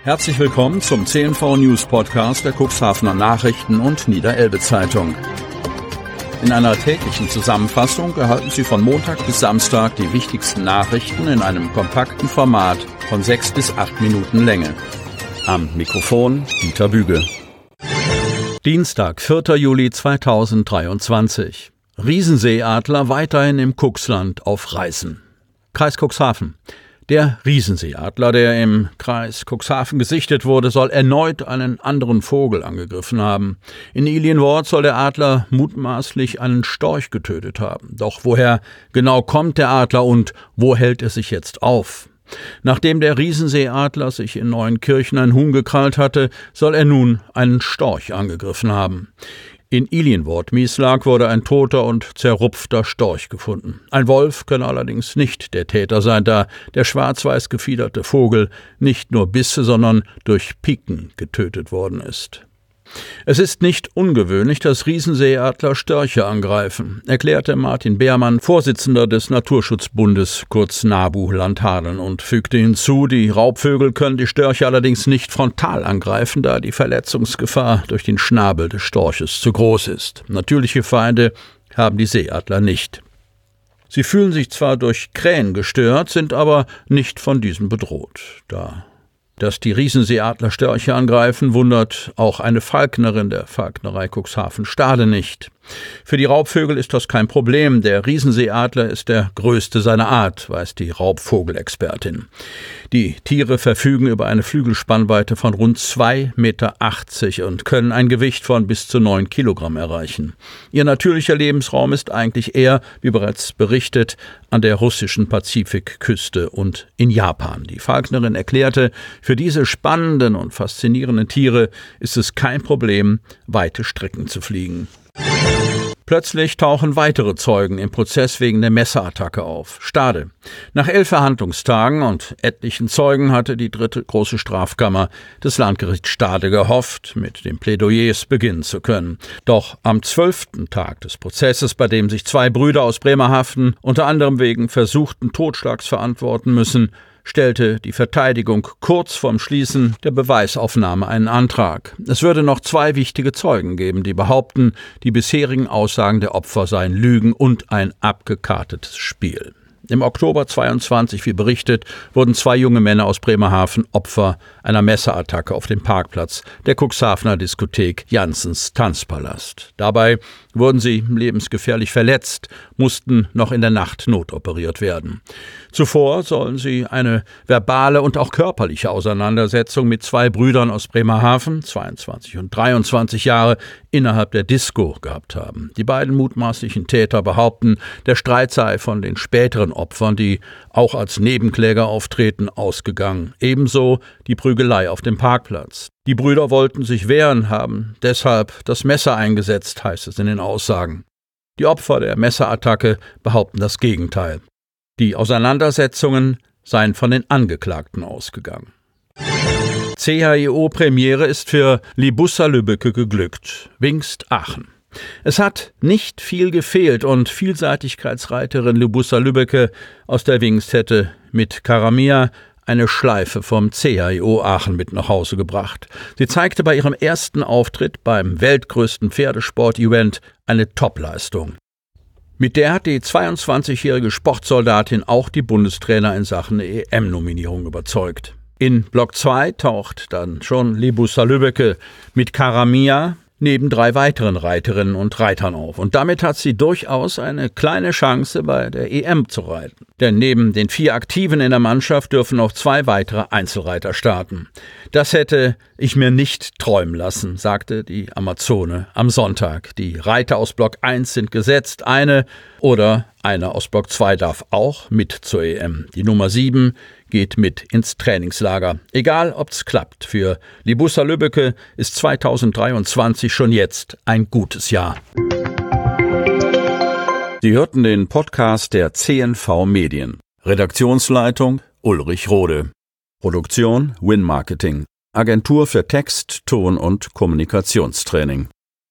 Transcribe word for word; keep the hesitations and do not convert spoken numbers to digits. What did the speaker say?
Herzlich willkommen zum C N V News Podcast der Cuxhavener Nachrichten und Niederelbe Zeitung. In einer täglichen Zusammenfassung erhalten Sie von Montag bis Samstag die wichtigsten Nachrichten in einem kompakten Format von sechs bis acht Minuten Länge. Am Mikrofon Dieter Büge. Dienstag, vierter Juli zweitausenddreiundzwanzig. Riesenseeadler weiterhin im Cuxland auf Reisen. Kreis Cuxhaven. Der Riesenseeadler, der im Kreis Cuxhaven gesichtet wurde, soll erneut einen anderen Vogel angegriffen haben. In Ilienwort soll der Adler mutmaßlich einen Storch getötet haben. Doch woher genau kommt der Adler und wo hält er sich jetzt auf? Nachdem der Riesenseeadler sich in Neuenkirchen ein Huhn gekrallt hatte, soll er nun einen Storch angegriffen haben. In Ilienwort-Mieslag wurde ein toter und zerrupfter Storch gefunden. Ein Wolf könne allerdings nicht der Täter sein, da der schwarz-weiß gefiederte Vogel nicht nur Bisse, sondern durch Piken getötet worden ist. Es ist nicht ungewöhnlich, dass Riesenseeadler Störche angreifen, erklärte Martin Beermann, Vorsitzender des Naturschutzbundes, kurz NABU Landhadeln, und fügte hinzu, die Raubvögel können die Störche allerdings nicht frontal angreifen, da die Verletzungsgefahr durch den Schnabel des Storches zu groß ist. Natürliche Feinde haben die Seeadler nicht. Sie fühlen sich zwar durch Krähen gestört, sind aber nicht von diesen bedroht. Da Dass die Riesenseeadler Störche angreifen, wundert auch eine Falknerin der Falknerei Cuxhaven Stade nicht. Für die Raubvögel ist das kein Problem. Der Riesenseeadler ist der größte seiner Art, weiß die Raubvogelexpertin. Die Tiere verfügen über eine Flügelspannweite von rund zwei Meter achtzig und können ein Gewicht von bis zu neun Kilogramm erreichen. Ihr natürlicher Lebensraum ist eigentlich eher, wie bereits berichtet, an der russischen Pazifikküste und in Japan. Die Falknerin erklärte, für diese spannenden und faszinierenden Tiere ist es kein Problem, weite Strecken zu fliegen. Plötzlich tauchen weitere Zeugen im Prozess wegen der Messerattacke auf. Stade. Nach elf Verhandlungstagen und etlichen Zeugen hatte die dritte große Strafkammer des Landgerichts Stade gehofft, mit den Plädoyers beginnen zu können. Doch am zwölften Tag des Prozesses, bei dem sich zwei Brüder aus Bremerhaven unter anderem wegen versuchten Totschlags verantworten müssen, stellte die Verteidigung kurz vorm Schließen der Beweisaufnahme einen Antrag. Es würde noch zwei wichtige Zeugen geben, die behaupten, die bisherigen Aussagen der Opfer seien Lügen und ein abgekartetes Spiel. Im Oktober zweiundzwanzig, wie berichtet, wurden zwei junge Männer aus Bremerhaven Opfer einer Messerattacke auf dem Parkplatz der Cuxhavener Diskothek Janssens Tanzpalast. Dabei wurden sie lebensgefährlich verletzt, mussten noch in der Nacht notoperiert werden. Zuvor sollen sie eine verbale und auch körperliche Auseinandersetzung mit zwei Brüdern aus Bremerhaven, zweiundzwanzig und dreiundzwanzig Jahre, innerhalb der Disco gehabt haben. Die beiden mutmaßlichen Täter behaupten, der Streit sei von den späteren Opfern, die auch als Nebenkläger auftreten, ausgegangen. Ebenso die Prügelei auf dem Parkplatz. Die Brüder wollten sich wehren, haben deshalb das Messer eingesetzt, heißt es in den Aussagen. Die Opfer der Messerattacke behaupten das Gegenteil. Die Auseinandersetzungen seien von den Angeklagten ausgegangen. C H I O-Premiere ist für Libussa Lübbecke geglückt. Wingst Aachen. Es hat nicht viel gefehlt und Vielseitigkeitsreiterin Libussa Lübbecke aus der Wingst hätte mit Karamia eine Schleife vom C H I O Aachen mit nach Hause gebracht. Sie zeigte bei ihrem ersten Auftritt beim weltgrößten Pferdesport-Event eine Topleistung. Mit der hat die zweiundzwanzigjährige Sportsoldatin auch die Bundestrainer in Sachen E M-Nominierung überzeugt. In Block zwei taucht dann schon Libussa Lübbecke mit Karamia neben drei weiteren Reiterinnen und Reitern auf. Und damit hat sie durchaus eine kleine Chance, bei der E M zu reiten. Denn neben den vier Aktiven in der Mannschaft dürfen noch zwei weitere Einzelreiter starten. Das hätte ich mir nicht träumen lassen, sagte die Amazone am Sonntag. Die Reiter aus Block eins sind gesetzt. Eine oder einer aus Block zwei darf auch mit zur E M. Die Nummer sieben geht mit ins Trainingslager. Egal, ob's klappt. Für Libussa Lübbecke ist zweitausenddreiundzwanzig schon jetzt ein gutes Jahr. Sie hörten den Podcast der C N V Medien. Redaktionsleitung Ulrich Rode. Produktion Win Marketing. Agentur für Text, Ton und Kommunikationstraining.